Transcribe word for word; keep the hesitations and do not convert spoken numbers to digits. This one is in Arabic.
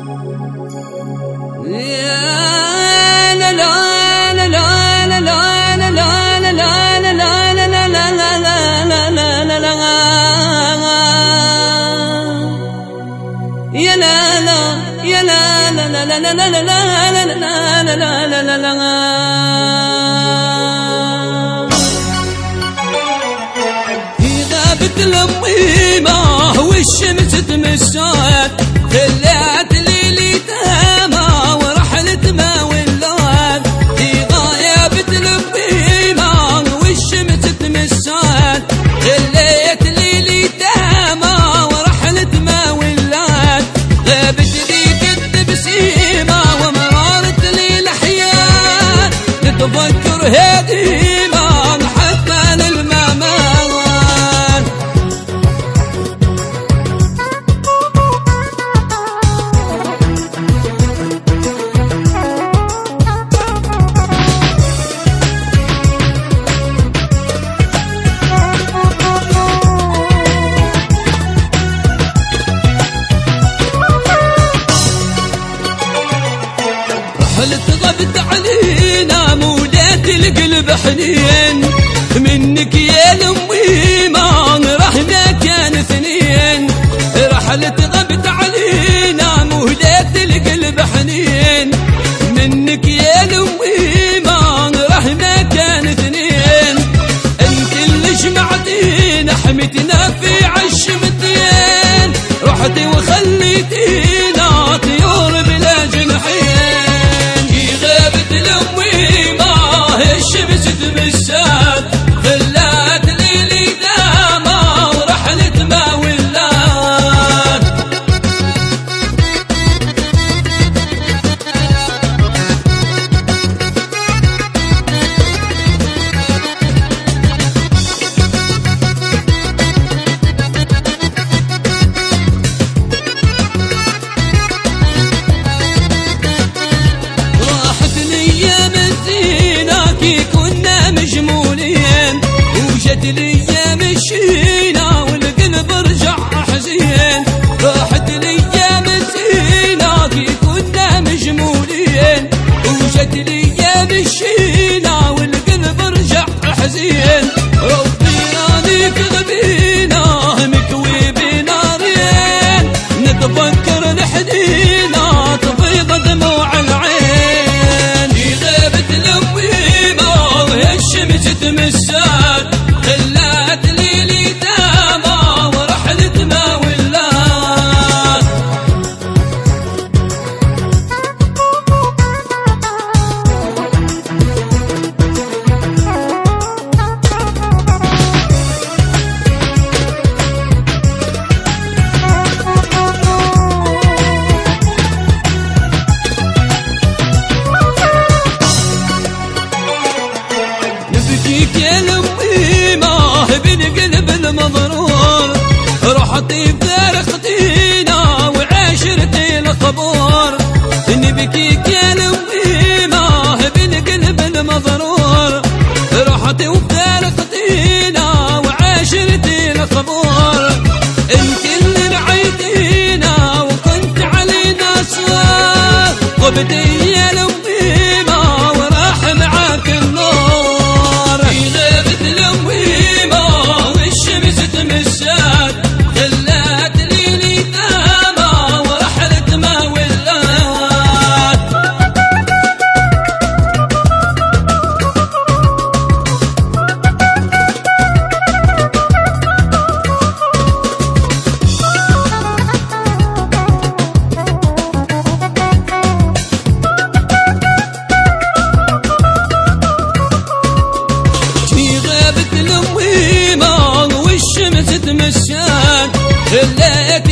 يا لا لا يا لا لا لا لا لا لا لا لا لا لا لا لا. في غابة الأميمة والشمس تمسات خلات ليلي تهامة ورحلت ما ولات. في غابة الأميمة والشمس تمسات خلات ليلي تهامة ورحلت ما ولات. غابت ذيك التبسيمة ومرارت لي الأحيان تتفكر هديمة حتى للممات. رحلت غبت علينا مولات القلب حنين منك يا الأميمة رحنا كان اثنين. رحلت غبت علينا مولات القلب حنين منك يا الأميمة رحنا كان اثنين. انت اللي جمعتينا حميتنا في عشمتين رحتي وخليتينا طيور بلا جناحين. الشمس تمسات خلات ليلي دامة ورحلت ما ولات. راحت الأيام الزينة كي كنا مجمولين وجت الأيام الشينة والقلب رجع حزين. راحت الأيام الزينة كي كنا مجمولين وجت الأيام الشينة والقلب رجع حزين. ربي رانيك غبينا مكوي بنارين نتفكر لحدينا تفيض دموع العين. في غابة الأميمة الشمس تمسات خلات ليلي دامة ورحلت ما ولات. نبكيك يا الأميمة بالقلب المضرور رحتي بفارقتينا وعاشرتي القبور. نبكيك يا الأميمة بالقلب المضرور رحتي وفارقتينا وعاشرتي القبور. انت اللي رعيتينا وكنت علينا صار غبتي يا الأميمة وراح معاك النور. في غابة الأميمة والشمس تمسات خلات ليلي دامة ورحلت ما ولات. الأميمة والشمس تمسات خلات